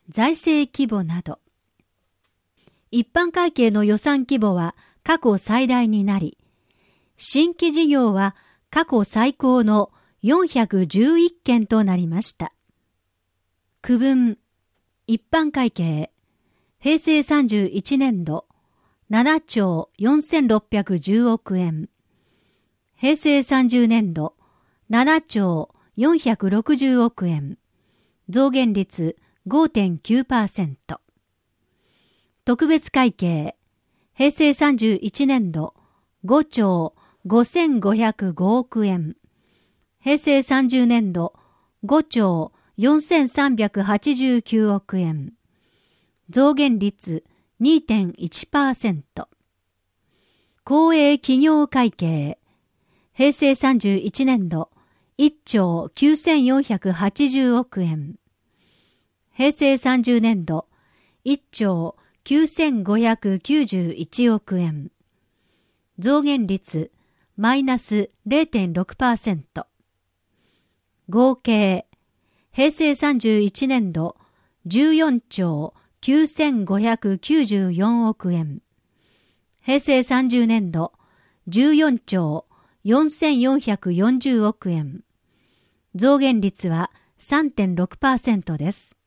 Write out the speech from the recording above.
財政規模など。一般会計の予算規模は過去最大になり、新規事業は過去最高の411件となりました。区分、一般会計、平成31年度7兆4610億円、平成30年度7兆460億円、増減率 5.9%。特別会計、平成31年度5兆5505億円、平成30年度5兆4389億円、増減率 2.1%。公営企業会計、平成31年度1兆9480億円、平成30年度1兆9591億円、増減率マイナス 0.6%。合計、平成31年度14兆9594億円、平成30年度14兆4440億円、増減率は 3.6% です。